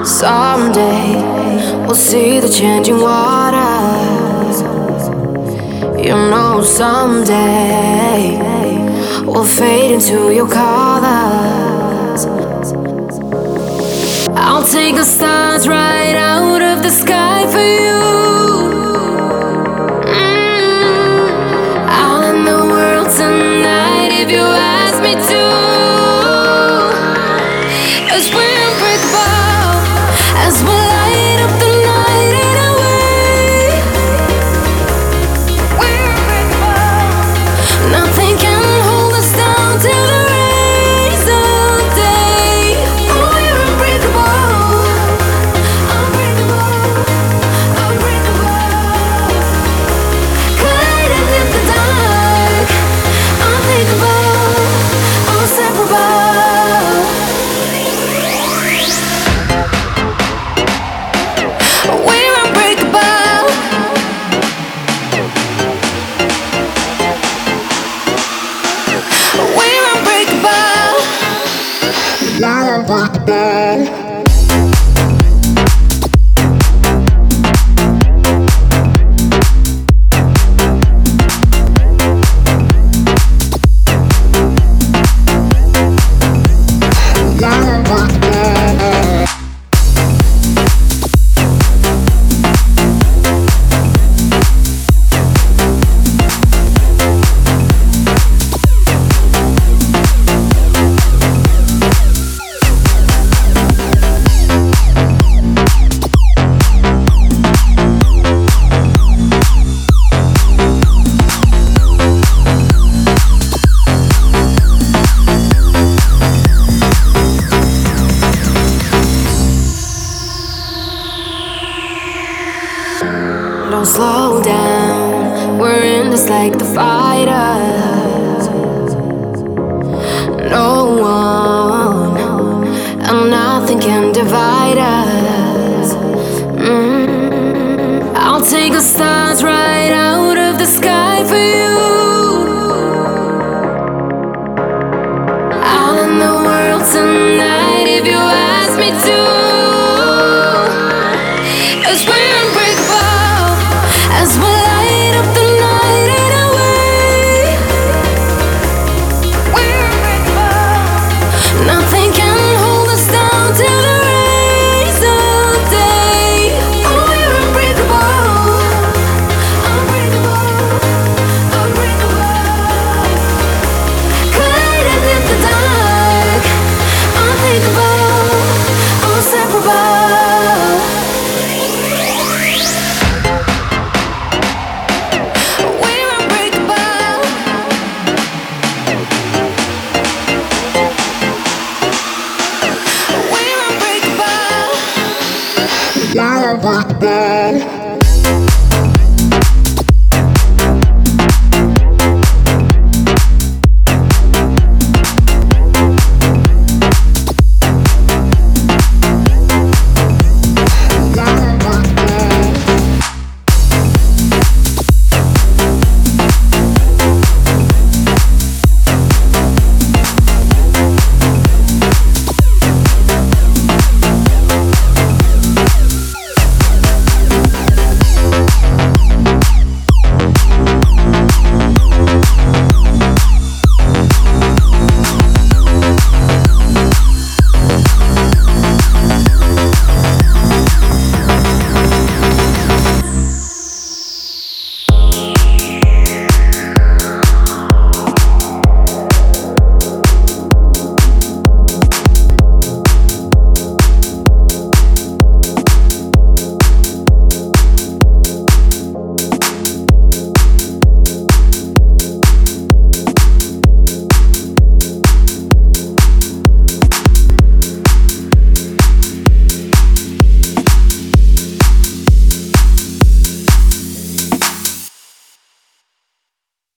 Someday we'll see the changing waters. You know, someday we'll fade into your colors. I'll take the stars right out of the sky for you. I'll end the world tonight if you ask me to. 'Cause we're unbreakable as we light up the night in a way. We're unbreakable. Nothing can hold us down till the rays of day. Oh, we're unbreakable, unbreakable, unbreakable. Colliding in the dark, unthinkable, inseparable. We're unbreakable. We're unbreakable. We're unbreakable. Don't slow down, we're in this like the fighters. No one and nothing can divide us. I'll take the stars right out of the sky for you. I'll end the world tonight if you ask me to. 'Cause we're unbreakable as we light up the night in a way. We're unbreakable. Nothing can hold us down till the rays of day. Oh, we're unbreakable, unbreakable, unbreakable. Colliding in the dark, unthinkable, inseparable. We're unbreakable. We're unbreakable. We're unbreakable.